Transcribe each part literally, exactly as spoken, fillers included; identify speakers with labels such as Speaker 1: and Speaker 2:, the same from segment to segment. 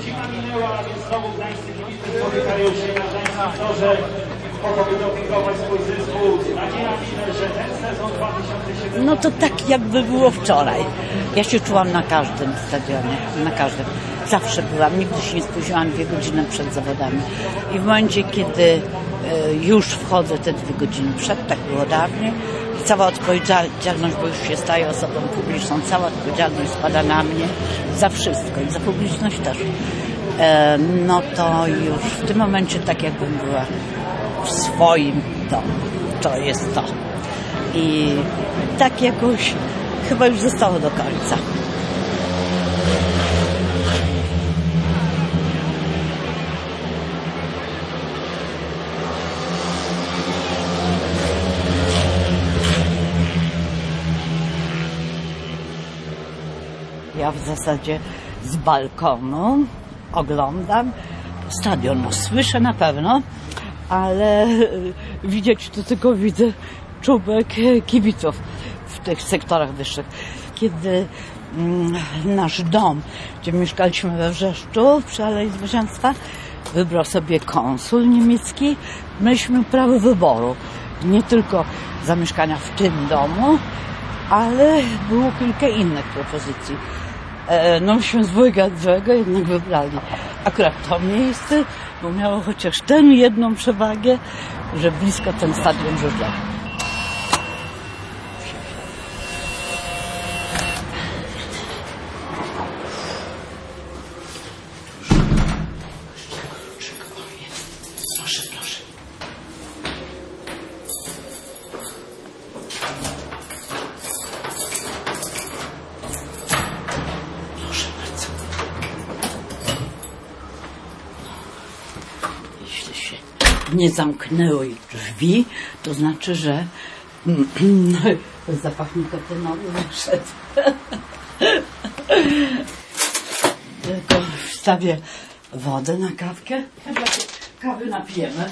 Speaker 1: Godzina minęła, więc znowu gdańscy kibice spotykają się na gdańskim torze po to, by dopingować swój zespół. Nadzieja minę, że ten sezon dwa tysiące siedemnasty...
Speaker 2: No to tak jakby było wczoraj. Ja się czułam na każdym stadionie, na każdym. Zawsze byłam, nigdy się nie spóźniłam dwie godziny przed zawodami. I w momencie, kiedy już wchodzę te dwie godziny przed, tak było dawniej, cała odpowiedzialność, bo już się staję osobą publiczną, cała odpowiedzialność spada na mnie za wszystko i za publiczność też. E, no to już w tym momencie tak jakbym była w swoim domu. To jest to. I tak jakoś chyba już zostało do końca. Ja w zasadzie z balkonu oglądam stadion. No, słyszę na pewno, ale widzieć to tylko widzę czubek kibiców w tych sektorach wyższych. Kiedy mm, nasz dom, gdzie mieszkaliśmy we Wrzeszczu przy Alei Zwycięstwa, wybrał sobie konsul niemiecki, mieliśmy prawo wyboru. Nie tylko zamieszkania w tym domu, ale było kilka innych propozycji. E, no myśmy z dwojga dwojga jednak wybrali akurat to miejsce, bo miało chociaż tę jedną przewagę, że blisko ten stadion żużlowy. Proszę, proszę. Proszę bardzo. Jeśli się nie zamknęły drzwi, to znaczy, że zapach nikotynowy wyszedł. Tylko wstawię wodę na kawkę. Chyba kawy napijemy.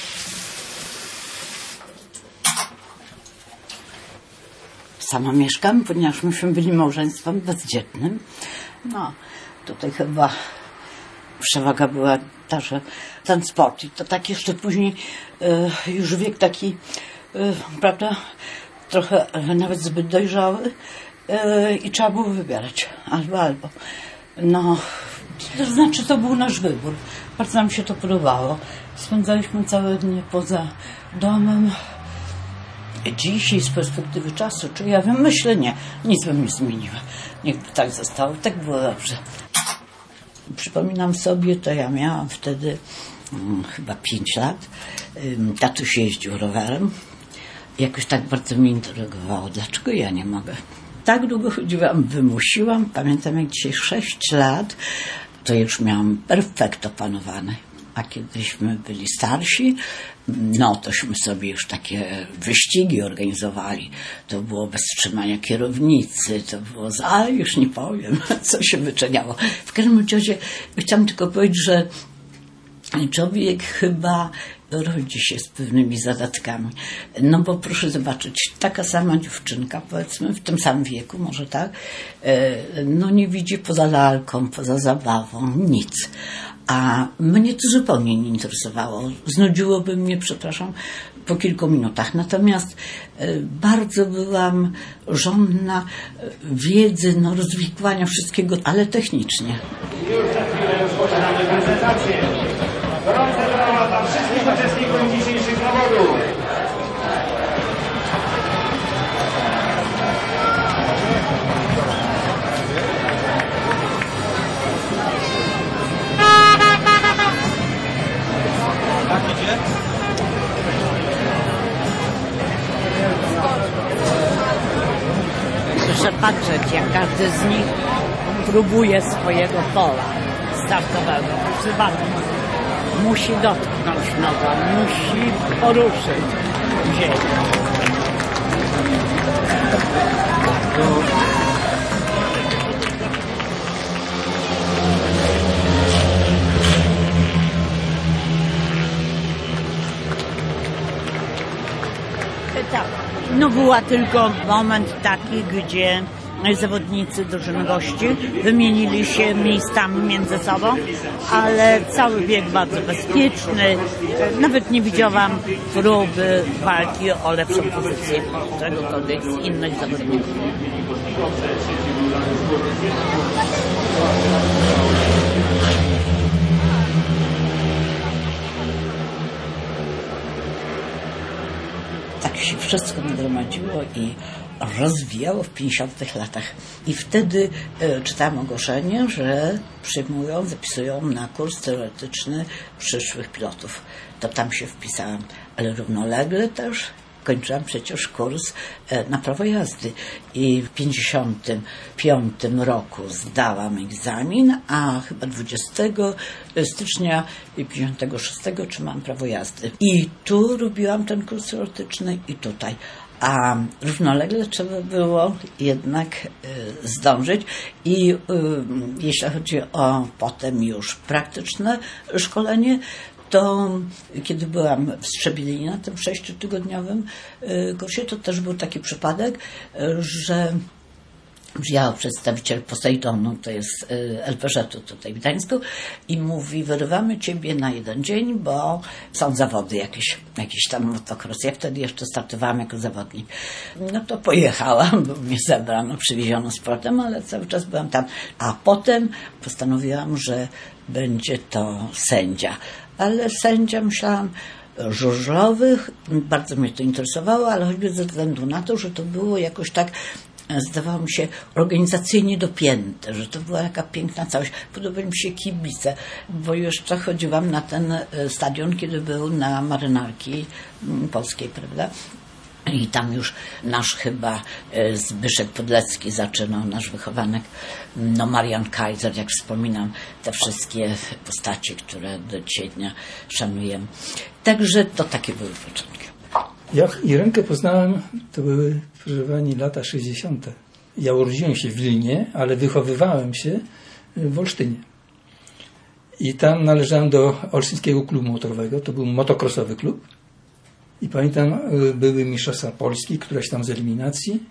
Speaker 2: Sama mieszkam, ponieważ myśmy byli małżeństwem bezdzietnym. No, tutaj chyba przewaga była ta, że ten sport i to tak jeszcze później y, już wiek taki, y, prawda, trochę nawet zbyt dojrzały y, i trzeba było wybierać albo, albo. No, to znaczy to był nasz wybór. Bardzo nam się to podobało. Spędzaliśmy całe dnie poza domem. Dzisiaj z perspektywy czasu, czy ja wiem, myślę nie, nic bym nie zmieniła. Niechby tak zostało, tak było dobrze. Przypominam sobie, to ja miałam wtedy hmm, chyba pięć lat. Tatuś jeździł rowerem. Jakoś tak bardzo mnie interesowało, dlaczego ja nie mogę. Tak długo chodziłam, wymusiłam. Pamiętam, jak dzisiaj sześć lat, to już miałam perfekt opanowany. A kiedyśmy byli starsi, no tośmy sobie już takie wyścigi organizowali. To było bez trzymania kierownicy, to było, a już nie powiem, co się wyczyniało. W każdym razie chciałam tylko powiedzieć, że człowiek chyba rodzi się z pewnymi zadatkami. No bo proszę zobaczyć, taka sama dziewczynka, powiedzmy, w tym samym wieku, może tak, no nie widzi poza lalką, poza zabawą, nic. A mnie to zupełnie nie interesowało. Znudziłoby mnie, przepraszam, po kilku minutach. Natomiast bardzo byłam żądna wiedzy, no, rozwikłania wszystkiego, ale technicznie.
Speaker 1: Już za chwilę rozpoczynamy prezentację. Gorące brawa dla wszystkich uczestników dzisiejszych zawodów.
Speaker 2: Proszę patrzeć, jak każdy z nich próbuje swojego pola startowego, prywatnego. Musi dotknąć nogą, musi poruszyć ziemię. Tak. No była tylko moment taki, gdzie zawodnicy drużyny gości wymienili się miejscami między sobą, ale cały bieg bardzo bezpieczny. Nawet nie widziałam próby walki o lepszą pozycję czegokolwiek z innych zawodników. Tak się wszystko nagromadziło i rozwijało w pięćdziesiątych latach. I wtedy e, czytałam ogłoszenie, że przyjmują, zapisują na kurs teoretyczny przyszłych pilotów. To tam się wpisałam, ale równolegle też kończyłam przecież kurs e, na prawo jazdy. I w pięćdziesiątym piątym roku zdałam egzamin, a chyba dwudziestego stycznia pięćdziesiątego szóstego trzymałam prawo jazdy. I tu robiłam ten kurs teoretyczny i tutaj. A równolegle trzeba było jednak y, zdążyć i y, jeśli chodzi o potem już praktyczne szkolenie, to kiedy byłam w Strzemielinie na tym sześciotygodniowym y, kursie, to też był taki przypadek, y, że przyjechał przedstawiciel Posejdonu, to jest L P Z-u tutaj w Gdańsku, i mówi: wyrywamy ciebie na jeden dzień, bo są zawody jakieś, jakieś tam motocross. Ja wtedy jeszcze startowałam jako zawodnik. No to pojechałam, bo mnie zabrano, przywieziono z portem, ale cały czas byłam tam. A potem postanowiłam, że będzie to sędzia. Ale sędzia, myślałam, żużlowych, bardzo mnie to interesowało, ale choćby ze względu na to, że to było jakoś tak, zdawało mi się, organizacyjnie dopięte, że to była taka piękna całość. Podobały mi się kibice, bo jeszcze chodziłam na ten stadion, kiedy był na Marynarki Polskiej, prawda? I tam już nasz chyba Zbyszek Podlecki zaczynał, nasz wychowanek, no Marian Kaiser, jak wspominam, te wszystkie postaci, które do dzisiaj dnia szanujemy. Także to takie były początki.
Speaker 3: Ja Irenkę poznałem, to były, proszę pani, lata sześćdziesiąte. Ja urodziłem się w Wilnie, ale wychowywałem się w Olsztynie. I tam należałem do Olsztyńskiego Klubu Motorowego. To był motocrossowy klub. I pamiętam, były mistrzostwa Polski, któraś tam z eliminacji.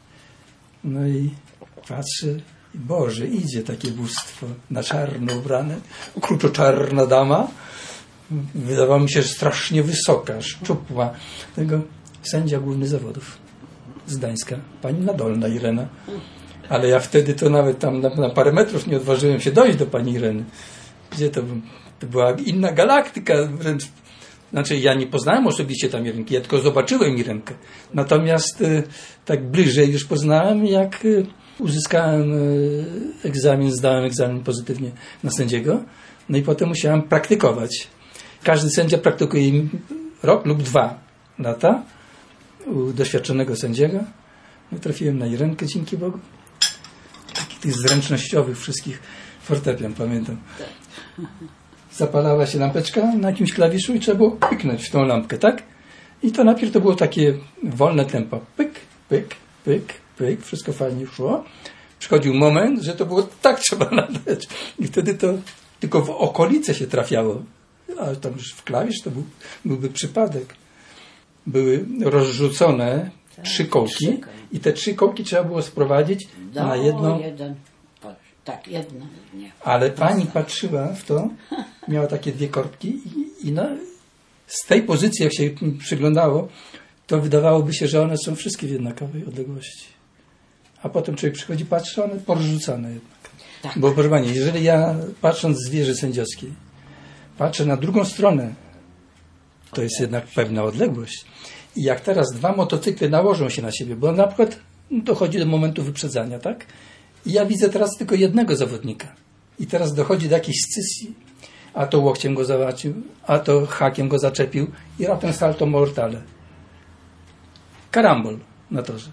Speaker 3: No i patrzę, Boże, idzie takie bóstwo na czarno ubrane, kruczoczarna dama. Wydawało mi się, że strasznie wysoka, szczupła. Tego sędzia główny zawodów z Gdańska, pani Nadolna Irena. Ale ja wtedy to nawet tam na, na parę metrów nie odważyłem się dojść do pani Ireny. Gdzie to, to była inna galaktyka wręcz. Znaczy, ja nie poznałem osobiście tam Irenki, ja tylko zobaczyłem Irenkę. Natomiast y, tak bliżej już poznałem, jak y, uzyskałem y, egzamin, zdałem egzamin pozytywnie na sędziego. No i potem musiałem praktykować. Każdy sędzia praktykuje rok lub dwa lata u doświadczonego sędziego. No, trafiłem na Irenkę, dzięki Bogu. Takich tych zręcznościowych wszystkich fortepian, pamiętam. Zapalała się lampeczka na jakimś klawiszu i trzeba było pyknąć w tą lampkę, tak? I to najpierw to było takie wolne tempo. Pyk, pyk, pyk, pyk. Wszystko fajnie szło. Przychodził moment, że to było tak trzeba nadać. I wtedy to tylko w okolice się trafiało. Ale tam już w klawisz to był, byłby przypadek. Były rozrzucone tak, trzy kołki trzy. I te trzy kołki trzeba było sprowadzić no, na jedną. Jeden.
Speaker 2: Tak, jedno. Nie.
Speaker 3: Ale pani patrzyła w to, miała takie dwie korbki i, i no, z tej pozycji, jak się przyglądało, to wydawałoby się, że one są wszystkie w jednakowej odległości. A potem człowiek przychodzi, patrzy, one porzucane jednak. Tak. Bo proszę pani, jeżeli ja, patrząc z wieży sędziowskiej, patrzę na drugą stronę, to jest jednak pewna odległość. I jak teraz dwa motocykle nałożą się na siebie, bo na przykład dochodzi do momentu wyprzedzania, tak? I ja widzę teraz tylko jednego zawodnika. I teraz dochodzi do jakiejś scysji. A to łokciem go załatwił, a to hakiem go zaczepił i raptem salto mortale. Karambol na torze.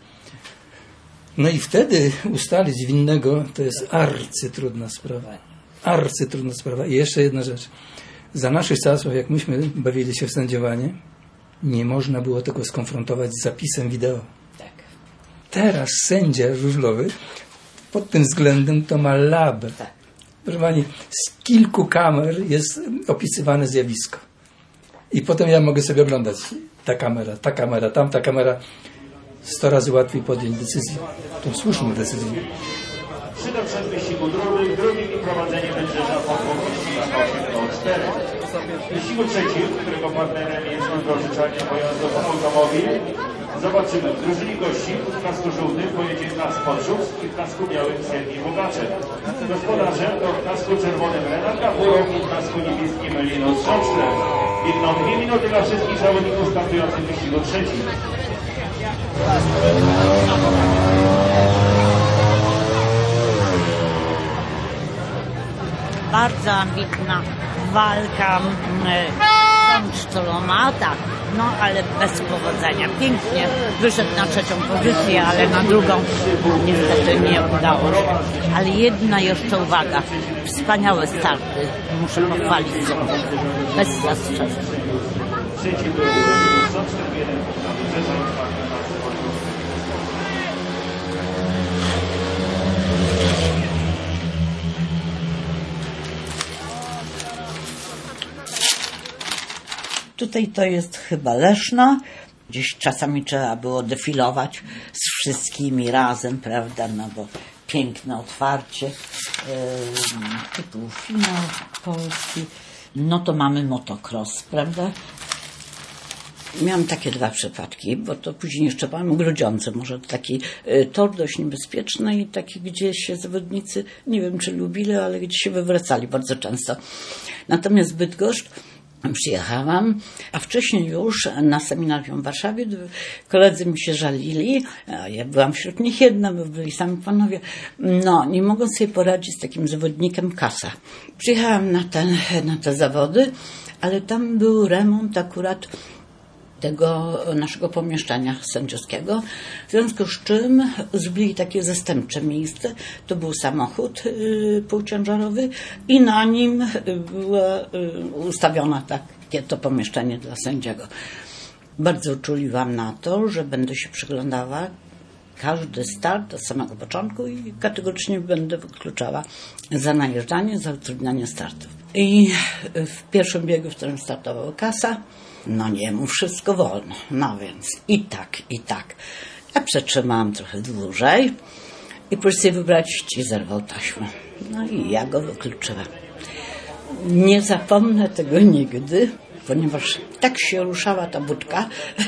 Speaker 3: No i wtedy ustalić winnego to jest arcytrudna sprawa. Arcytrudna sprawa. I jeszcze jedna rzecz. Za naszych czasów, jak myśmy bawili się w sędziowanie, nie można było tego skonfrontować z zapisem wideo.
Speaker 2: Tak.
Speaker 3: Teraz sędzia żużlowy pod tym względem to ma labę. Tak. Proszę pani, z kilku kamer jest opisywane zjawisko. I potem ja mogę sobie oglądać ta kamera, ta kamera, tamta kamera. sto razy łatwiej podjąć decyzję, tą słuszną decyzję.
Speaker 1: trzy do trzech wyścigu drugim, drugim i prowadzenie Wędrzyża po dwóch wyścigach osiem do czterech. W wyścigu trzecim, którego partnerem jest wypożyczalnia pojazdów Automobil, zobaczymy w drużynie gości w kasku żółtym pojedzie Kas Poczów i w kasku białym Sergiej Bogaczek. Gospodarzem to w kasku czerwonym Renat Gapurok i w kasku niebieskim Linus Szoczler. Biegną dwie minuty dla wszystkich zawodników startujących w wyścigu trzecim.
Speaker 2: Bardzo ambitna walka z czteroma, tak, no ale bez powodzenia. Pięknie wyszedł na trzecią pozycję, ale na drugą niestety nie udało się. Ale jedna jeszcze uwaga, wspaniałe starty, muszę pochwalić sobie, bez zastrzeżeń.
Speaker 1: Trzeci był Szoczler, jeden punkt na Wędrzyża i czwarty Kas Poczów.
Speaker 2: Tutaj to jest chyba Leszno. Gdzieś czasami trzeba było defilować z wszystkimi razem, prawda, no bo piękne otwarcie, yy, typu finał Polski. No to mamy motocross, prawda? Miałam takie dwa przypadki, bo to później jeszcze mam Grudziądze, może taki y, tor dość niebezpieczny i taki, gdzie się zawodnicy, nie wiem czy lubili, ale gdzie się wywracali bardzo często. Natomiast Bydgoszcz przyjechałam, a wcześniej już na seminarium w Warszawie koledzy mi się żalili, a ja byłam wśród nich jedna, bo byli sami panowie, no nie mogą sobie poradzić z takim zawodnikiem Kasa. Przyjechałam na te, na te zawody, ale tam był remont akurat tego naszego pomieszczenia sędziowskiego, w związku z czym zrobili takie zastępcze miejsce. To był samochód y, półciężarowy i na nim było y, ustawione takie to pomieszczenie dla sędziego. Bardzo uczuliłam na to, że będę się przyglądała każdy start od samego początku i kategorycznie będę wykluczała za najeżdżanie, za utrudnianie startów. I w pierwszym biegu, w którym startował Kasa, no nie mu wszystko wolno, no więc i tak, i tak. Ja przetrzymałam trochę dłużej i proszę sobie wybrać, ci zerwał taśmę. No i ja go wykluczyłam. Nie zapomnę tego nigdy, ponieważ tak się ruszała ta budka,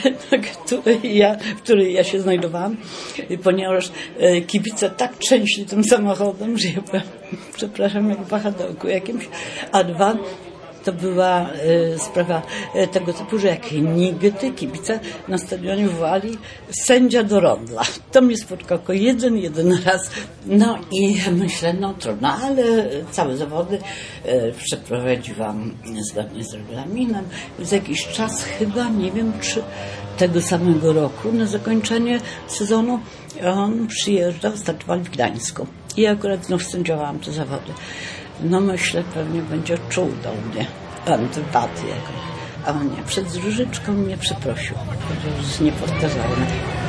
Speaker 2: której ja, w której ja się znajdowałam, ponieważ kibice tak trzęśli tym samochodem, że ja byłam, przepraszam, jak w wahadełku jakimś, a dwa, to była y, sprawa y, tego typu, że jak nigdy kibice na stadionie wołali sędzia do rondla. To mnie spotkał tylko jeden, jeden raz. No i myślę, no trudno, ale całe zawody y, przeprowadziłam zgodnie z regulaminem. Za jakiś czas chyba, nie wiem czy tego samego roku, na zakończenie sezonu on przyjeżdżał, startowali w Gdańsku. I akurat znów sędziowałam te zawody. No myślę, pewnie będzie czuł do mnie antypatię jakąś. A on nie, przed Różyczką mnie przeprosił. Powiedział, że jest niepowtarzalne.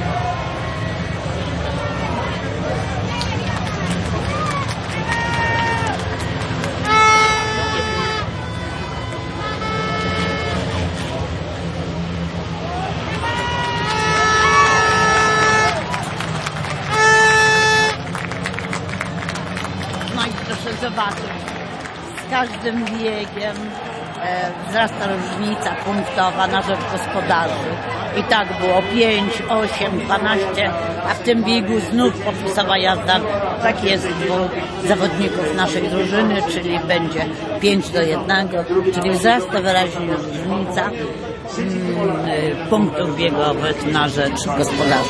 Speaker 2: No i proszę zobaczyć, z każdym biegiem e, wzrasta różnica punktowa na rzecz gospodarzy. I tak było pięć, osiem, dwanaście, a w tym biegu znów popisowa jazda. Tak jest dwóch zawodników naszej drużyny, czyli będzie pięć do jednego, czyli wzrasta wyraźnie różnica mm, punktów biegowych na rzecz gospodarzy.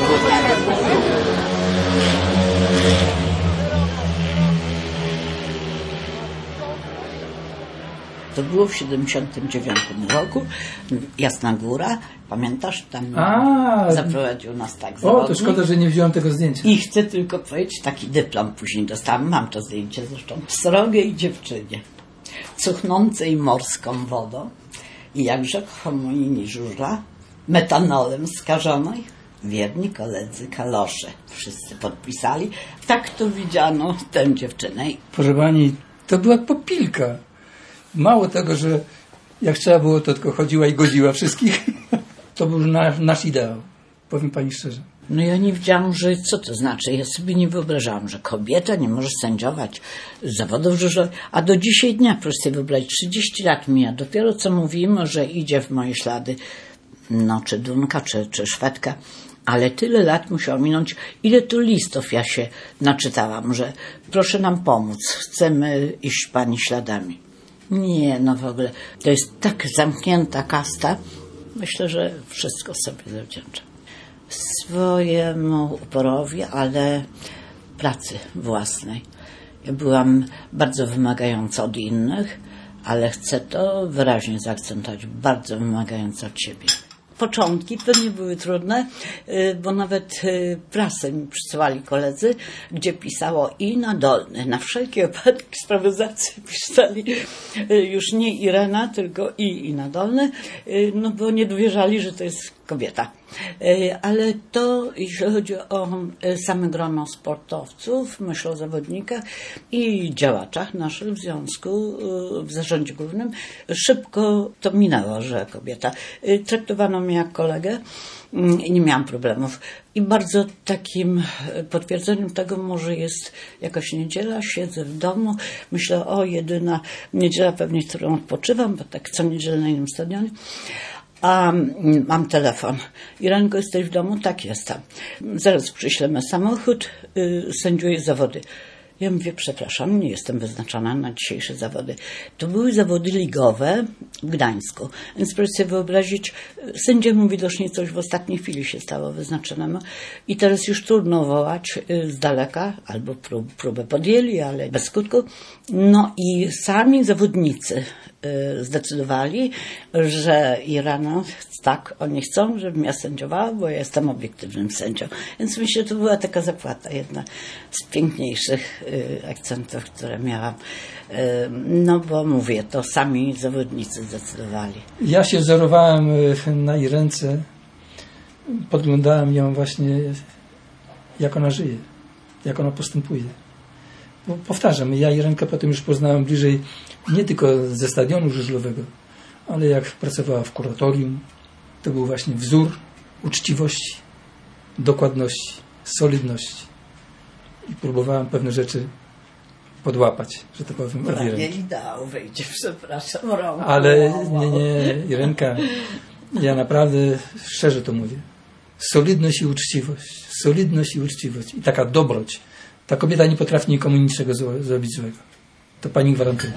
Speaker 2: To było w siedemdziesiątym dziewiątym roku. Jasna Góra, pamiętasz? Tam A, zaprowadził nas tak zawodnik.
Speaker 3: O, to szkoda, że nie wziąłem tego zdjęcia.
Speaker 2: I chcę tylko powiedzieć, taki dyplom później dostałam. Mam to zdjęcie zresztą. Srogiej dziewczynie, cuchnącej morską wodą i jak rzekł homonini żużla, metanolem skażonej, wierni koledzy kalosze. Wszyscy podpisali. Tak to widziano tę dziewczynę.
Speaker 3: Proszę pani, to była popilka. Mało tego, że jak trzeba było, to tylko chodziła i godziła wszystkich. To był nasz, nasz ideał, powiem pani szczerze.
Speaker 2: No ja nie wiedziałam, że co to znaczy. Ja sobie nie wyobrażałam, że kobieta nie może sędziować zawodów żużlowych. A do dzisiaj dnia, proszę sobie wyobrazić, trzydzieści lat mija. Dopiero co mówimy, że idzie w moje ślady, no czy Dunka, czy, czy Szwedka. Ale tyle lat musiało minąć. Ile tu listów ja się naczytałam, że proszę nam pomóc, chcemy iść pani śladami. Nie, no w ogóle. To jest tak zamknięta kasta. Myślę, że wszystko sobie zawdzięczam. Swojemu uporowi, ale pracy własnej. Ja byłam bardzo wymagająca od innych, ale chcę to wyraźnie zaakcentować. Bardzo wymagająca od siebie. Początki pewnie były trudne, bo nawet prasę mi przysyłali koledzy, gdzie pisało i na Dolny. Na wszelki wypadek sprawozdawcy pisali już nie Irena, tylko i, i na Dolny, no bo nie dowierzali, że to jest kobieta. Ale to, jeśli chodzi o same grono sportowców, myślę o zawodnikach i działaczach naszych w związku, w zarządzie głównym, szybko to minęło, że kobieta. Traktowano mnie jak kolegę i nie miałam problemów. I bardzo takim potwierdzeniem tego może jest jakaś niedziela, siedzę w domu, myślę, o jedyna niedziela pewnie, którą odpoczywam, bo tak co niedzielę na innym stadionie. A mam telefon. Irenko, jesteś w domu? Tak, jestem. Zaraz przyślemy samochód, yy, sędziuję zawody. Ja mówię, przepraszam, nie jestem wyznaczona na dzisiejsze zawody. To były zawody ligowe w Gdańsku. Więc proszę sobie wyobrazić, sędziemu widocznie coś w ostatniej chwili się stało wyznaczonemu i teraz już trudno wołać z daleka, albo prób, próbę podjęli, ale bez skutku. No i sami zawodnicy zdecydowali, że Irena, tak, oni chcą, żebym ja sędziowała, bo ja jestem obiektywnym sędzią. Więc myślę, że to była taka zapłata, jedna z piękniejszych akcentów, które miałam. No bo mówię, to sami zawodnicy zdecydowali.
Speaker 3: Ja się wzorowałem na jej ręce, podglądałem ją właśnie, jak ona żyje, jak ona postępuje. Bo powtarzam, ja Irenkę potem już poznałem bliżej nie tylko ze stadionu żużlowego, ale jak pracowała w kuratorium, to był właśnie wzór uczciwości, dokładności, solidności. I próbowałem pewne rzeczy podłapać, że to powiem, od Irenki.
Speaker 2: Ideał wyjdzie, przepraszam. Rąk.
Speaker 3: Ale nie, nie, Irenka, ja naprawdę szczerze to mówię. Solidność i uczciwość. Solidność i uczciwość. I taka dobroć. Ta kobieta nie potrafi nikomu niczego zło, zrobić złego. To pani gwarantuje.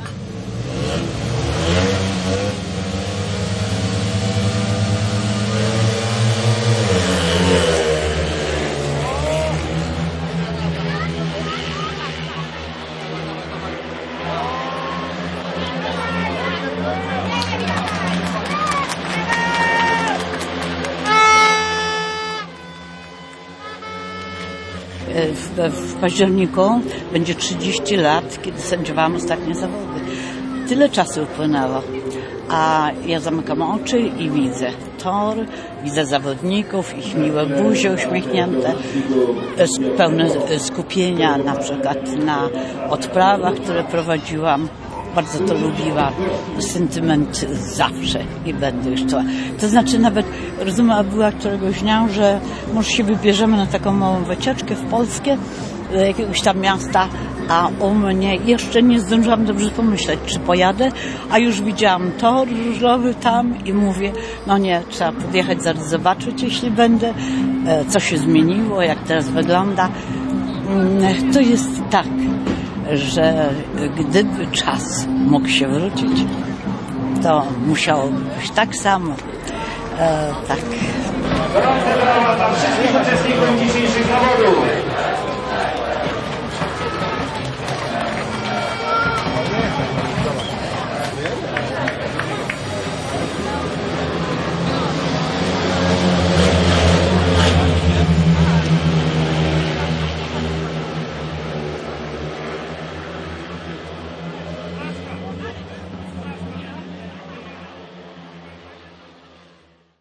Speaker 2: W, w październiku będzie trzydzieści lat, kiedy sędziowałam ostatnie zawody. Tyle czasu upłynęło, a ja zamykam oczy i widzę tor, widzę zawodników, ich miłe buzie uśmiechnięte, pełne skupienia na przykład na odprawach, które prowadziłam. Bardzo to lubiłam. Sentyment zawsze i będę już czuła. To znaczy nawet rozmowa była któregoś dnia, że może się wybierzemy na taką małą wycieczkę w Polskę do jakiegoś tam miasta, a u mnie jeszcze nie zdążyłam dobrze pomyśleć, czy pojadę, a już widziałam tor żużlowy tam i mówię, no nie, trzeba podjechać, zaraz zobaczyć, jeśli będę, co się zmieniło, jak teraz wygląda. To jest tak, że gdyby czas mógł się wrócić, to musiałoby być tak samo. E, tak.
Speaker 1: Gorące brawa dla wszystkich uczestników dzisiejszych zawodów.